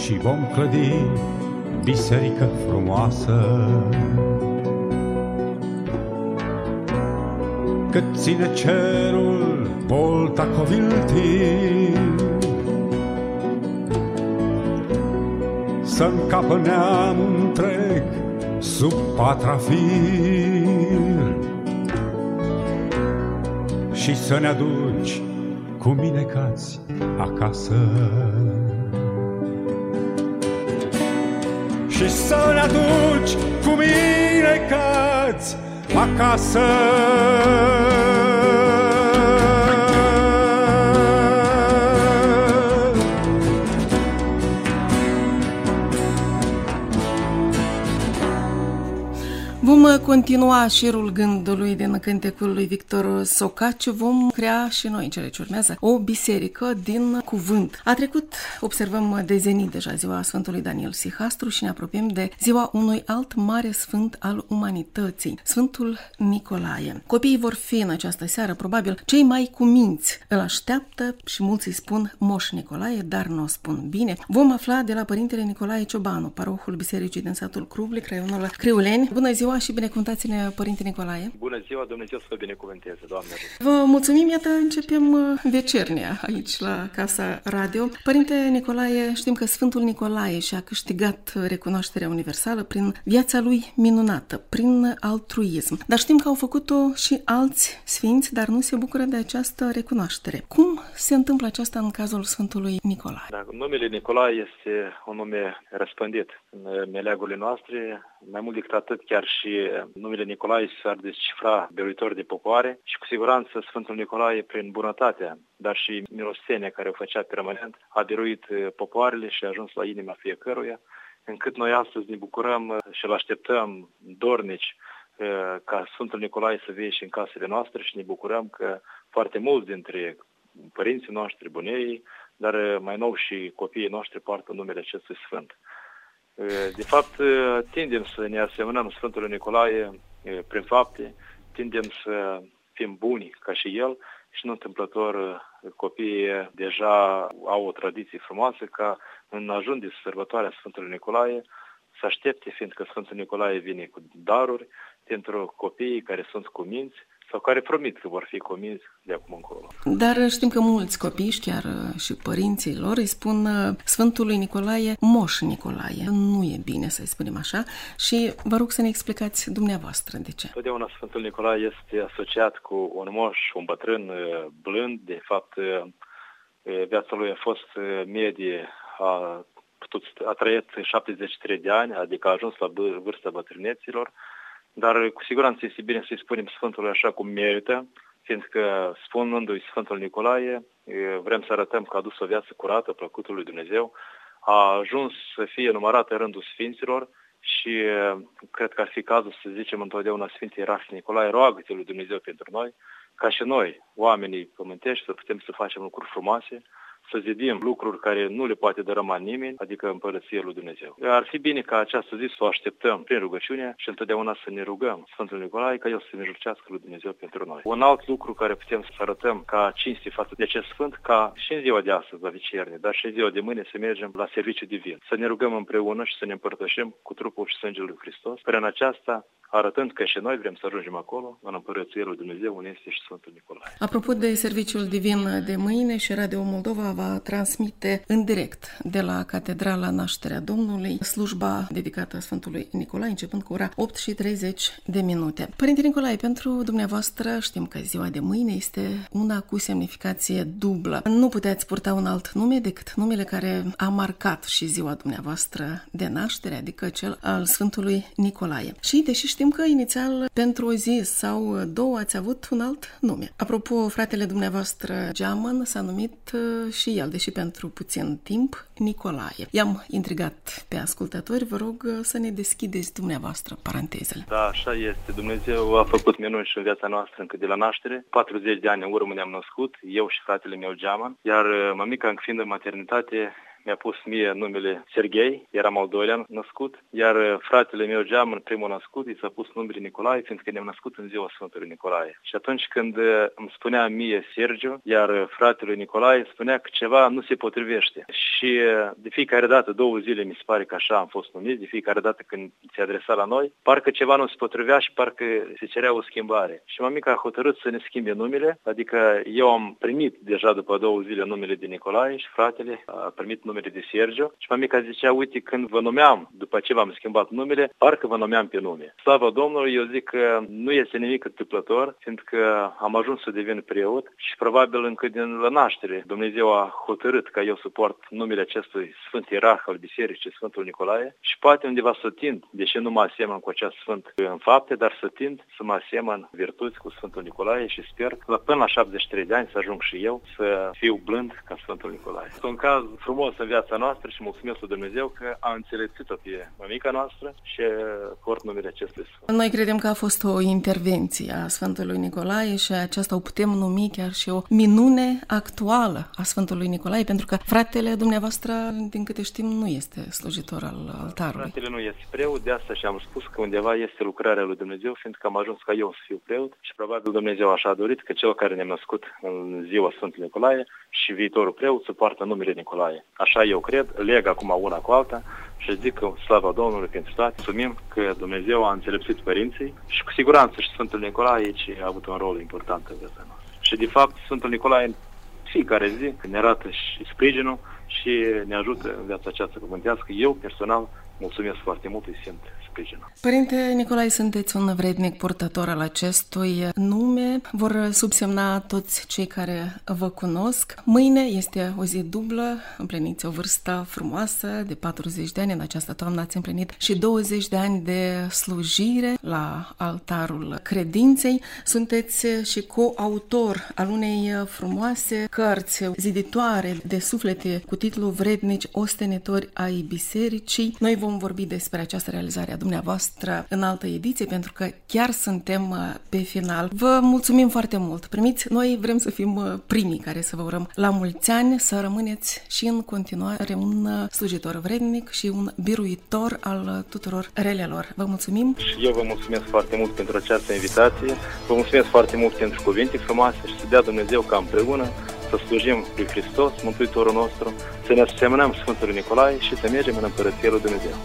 și vom clădi biserică frumoasă. Cât ține cerul volta coviltii, să încapă neamul întreg sub patrafir și să ne aduci cu mine cați acasă. Și să ne aduci cu mine cați acasă. Vom continua șirul gândului din cântecul lui Victor Socaciu. Vom crea și noi, în cele ce urmează, o biserică din cuvânt. A trecut, observăm, de zenit deja ziua Sfântului Daniel Sihastru și ne apropiem de ziua unui alt mare sfânt al umanității, Sfântul Nicolae. Copiii vor fi în această seară, probabil, cei mai cuminți. Îl așteaptă și mulți îi spun Moș Nicolae, dar nu o spun bine. Vom afla de la Părintele Nicolae Ciobanu, parohul bisericii din satul Cruvlic, raionul Criuleni. Bună ziua și binecuvântați-ne, Părinte Nicolae. Bună ziua, Dumnezeu să vă binecuvânteze, Doamne. Vă mulțumim, iată, începem vecernia aici la Casa Radio. Părinte Nicolae, știm că Sfântul Nicolae și-a câștigat recunoașterea universală prin viața lui minunată, prin altruism. Dar știm că au făcut-o și alți sfinți, dar nu se bucură de această recunoaștere. Cum se întâmplă aceasta în cazul Sfântului Nicolae? Da, numele Nicolae este un nume răspândit în meleagurile noastre. Mai mult decât atât, chiar și numele Nicolae s-ar descifra biruitor de popoare și cu siguranță Sfântul Nicolae, prin bunătatea, dar și milostenia care o făcea permanent, a biruit popoarele și a ajuns la inima fiecăruia, încât noi astăzi ne bucurăm și îl așteptăm dornici ca Sfântul Nicolae să vie și în casele noastre și ne bucurăm că foarte mulți dintre părinții noștri, bunei, dar mai nou și copiii noștri poartă numele acestui Sfânt. De fapt, tindem să ne asemănăm Sfântului Nicolae prin fapte, tindem să fim buni ca și el și nu întâmplător copiii deja au o tradiție frumoasă ca în ajun de sărbătoarea Sfântului Nicolae să aștepte, fiindcă Sfântul Nicolae vine cu daruri pentru copiii care sunt cuminți sau care promit că vor fi cuminți de acum încolo. Dar știm că mulți copii, chiar și părinții lor, îi spun Sfântului Nicolae Moș Nicolae. Nu e bine să-i spunem așa și vă rog să ne explicați dumneavoastră de ce. Totdeauna Sfântul Nicolae este asociat cu un moș, un bătrân blând. De fapt, viața lui a fost medie, a trăit 73 de ani, adică a ajuns la vârsta bătrâneților. Dar cu siguranță este bine să-i spunem Sfântului așa cum merită, fiindcă spunându-i Sfântul Nicolae, vrem să arătăm că a dus o viață curată, plăcută lui Dumnezeu, a ajuns să fie numărat în rândul Sfinților și cred că ar fi cazul să zicem întotdeauna Sfântul Ierarhie Nicolae, roagă-te lui Dumnezeu pentru noi, ca și noi, oamenii pământești, să putem să facem lucruri frumoase, să zidim lucruri care nu le poate dărâma nimeni, adică împărăția lui Dumnezeu. Ar fi bine ca această zi să o așteptăm prin rugăciune și întotdeauna să ne rugăm Sfântul Nicolae ca el să ne mijlocească lui Dumnezeu pentru noi. Un alt lucru care putem să arătăm ca cinste față de acest Sfânt, ca și în ziua de astăzi, la vecerne, dar și în ziua de mâine să mergem la serviciu divin, să ne rugăm împreună și să ne împărtășim cu trupul și sângele lui Hristos, prin aceasta arătând că și noi vrem să ajungem acolo, în împărăția lui Dumnezeu, unde este și Sfântul Nicolae. Apropo de serviciul divin de mâine, și Radio Moldova va transmite în direct de la Catedrala Nașterea Domnului slujba dedicată Sfântului Nicolae, începând cu ora 8:30. Părinte Nicolae, pentru dumneavoastră știm că ziua de mâine este una cu semnificație dublă. Nu puteți purta un alt nume decât numele care a marcat și ziua dumneavoastră de naștere, adică cel al Sfântului Nicolae. Și deși știm că inițial pentru o zi sau două ați avut un alt nume. Apropo, fratele dumneavoastră Geamăn s-a numit și el, deși pentru puțin timp, Nicolae. I-am intrigat pe ascultători, vă rog să ne deschideți dumneavoastră parantezele. Da, așa este. Dumnezeu a făcut minuni și în viața noastră încă de la naștere. 40 de ani în urmă ne-am născut, eu și fratele meu Geamăn, iar mămica, fiind în maternitate, mi-a pus mie numele Serghei, eram al doilea născut, iar fratele meu Geamăn, primul născut, i s-a pus numele Nicolae, fiindcă ne-am născut în ziua Sfântului Nicolae. Și atunci când îmi spunea mie Sergiu, iar fratele Nicolae spunea că ceva nu se potrivește. Și de fiecare dată, 2 zile mi se pare că așa am fost numit, de fiecare dată când se adresa la noi, parcă ceva nu se potrivea și parcă se cerea o schimbare. Și mămica a hotărât să ne schimbe numele, adică eu am primit deja după 2 zile numele de Nicolae și fratele a primit numele de Sergiu. Și mămica zicea, uite, când vă numeam, după ce v-am schimbat numele, parcă vă numeam pe nume. Slavă Domnului, eu zic că nu este nimic întâmplător, fiindcă am ajuns să devin preot și probabil încă din la naștere Dumnezeu a hotărât ca eu să port numele acestui Sfânt Ierarh al Bisericii, Sfântul Nicolae, și poate undeva să tind, deși nu mă asemăn cu acest Sfânt în fapte, dar să tind să mă asemăn virtuți cu Sfântul Nicolae și sper că până la 73 de ani să ajung și eu să fiu blând ca Sfântul Nicolae. Este un caz frumos în viața noastră și mulțumesc lui Dumnezeu că a înțelepțit-o pe mămica noastră și port numele acestui Sfânt. Noi credem că a fost o intervenție a Sfântului Nicolae și aceasta o putem numi chiar și o minune actuală a Sfântului Nicolae, pentru că fratele dumneavoastră, din câte știm, nu este slujitor al altarului. Fratele nu este preot, de asta și-am spus că undeva este lucrarea lui Dumnezeu, fiindcă am ajuns ca eu să fiu preot și probabil Dumnezeu așa a dorit că cel care ne-a născut în ziua Sfântului Nicolae și viitorul preot să poartă numele Nicolae. Așa eu cred, leg acum una cu alta și zic că slavă Domnului pentru toate, mulțumim că Dumnezeu a înțelepțit părinții și cu siguranță și Sfântul Nicolae aici a avut un rol important în viața noastră. Și de fapt Sfântul Nicolae în fiecare zi ne arată și sprijinul și ne ajută în viața aceasta pământească. Eu personal mulțumesc foarte mult, îi simt sprijinul. Părinte Nicolae, sunteți un vrednic purtător al acestui nume. Vor subsemna toți cei care vă cunosc. Mâine este o zi dublă, împliniți o vârstă frumoasă de 40 de ani. În această toamnă ați împlinit și 20 de ani de slujire la altarul credinței. Sunteți și coautor al unei frumoase cărți ziditoare de suflete cu titlul Vrednici ostenitori ai Bisericii. Noi vom vorbi despre această realizare a dumneavoastră în altă ediție, pentru că chiar suntem pe final. Vă mulțumim foarte mult. Primiți, noi vrem să fim primii care să vă urăm la mulți ani, să rămâneți și în continuare un slujitor vrednic și un biruitor al tuturor relelor. Vă mulțumim. Și eu vă mulțumesc foarte mult pentru această invitație. Vă mulțumesc foarte mult pentru cuvinte frumoase și să dea Dumnezeu ca împreună să slujim lui Hristos, Mântuitorul nostru, să ne asemănăm Sfântului Nicolae și să mergem în Împărăția lui Dumnezeu.